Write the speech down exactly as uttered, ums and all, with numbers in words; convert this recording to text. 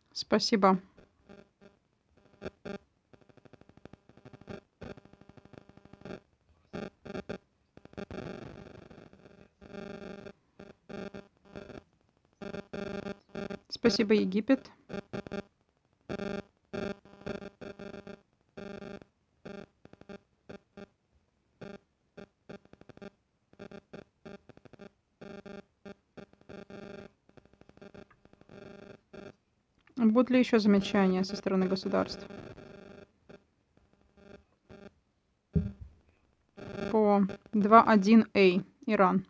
Спасибо. Спасибо, Египет. Будут ли еще замечания со стороны государств по два один А, Иран?